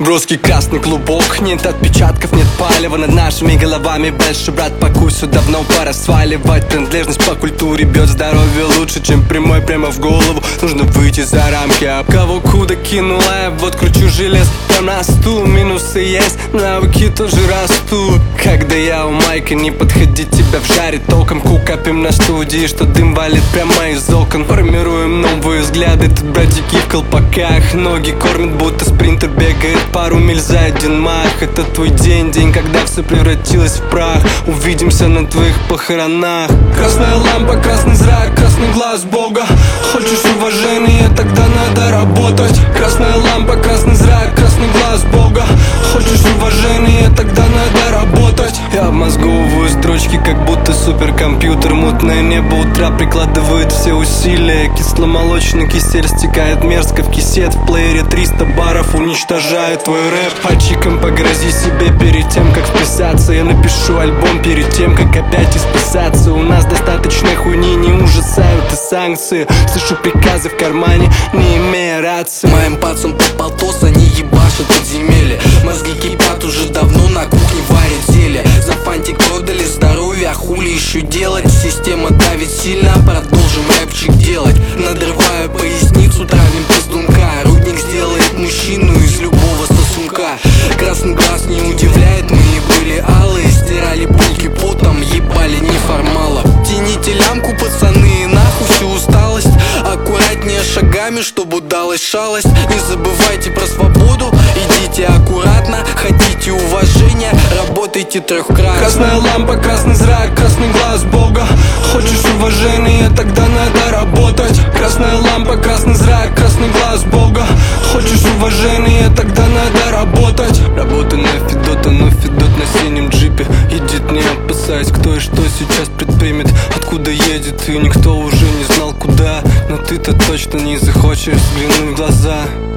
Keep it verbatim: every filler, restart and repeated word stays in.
Броский красный клубок, нет отпечатков, нет палева над нашими головами. Большой брат по курсу давно пора сваливать. Принадлежность по культуре бьет здоровье лучше, чем прямой прямо в голову. Нужно выйти за рамки, а кого куда кинула я, вот кручу желез прям на стул. Минусы есть, навыки тоже растут. Когда я у майка, не подходи, тебя вжарит током. Кукапим на студии, что дым валит прямо из окон. Формируем новые взгляды, тут братики в колпаках. Ноги кормят, будто спринтер бегает пару миль за один мах. Это твой день, день, когда все превратилось в прах. Увидимся на твоих похоронах. Красная лампа, красный зрак, красный глаз Бога. Хочешь уважения, тогда надо работать. Красная лампа, красный зрак, красный глаз Бога. Хочешь уважения, тогда надо работать. Я обмозговываю строчки, как будто суперкомпьютер. Мутное небо утра прикладывает все усилия. Кисломолочный кисель стекает мерзко в кисет. В плеере триста баров уничтожает твой рэп. Пальчиком погрози себе перед тем, как вписаться. Я напишу альбом перед тем, как опять исписаться. У нас достаточно хуйни, не ужасают и санкции. Слышу приказы в кармане, не имея рации. Моим пацан по полтос, они ебашат подземелье. Мозги кипят уже давно, на кухне варят зелье. За фантик продали здоровье, а хули еще делать? Система давит сильно, продолжим рэпчик делать. Надрывая поясницу, травим пиздунка. Рудник сделает мужчину из любого сосунка. Красный глаз не удивляет, мы и были алые. Стирали булки потом, ебали неформалов. Тяните лямку, пацаны, нахуй всю усталость. Аккуратнее шагами, чтобы удалась шалость. Не забывайте про свободу, идите аккуратно. Хотите уважения, работайте трехкратно. Красная лампа, красный зрак, красный глаз Бога. Хочешь уважения, тогда надо работать. Красная лампа, красный зрак, красный глаз Бога. Хочешь уважения, тогда надо работать. Работа на Федота, но Федот на синем джипе едет, не опасаясь, кто и что сейчас предпримет. Откуда едет, и никто уже не знал куда. Но ты-то точно не захочешь взглянуть в глаза.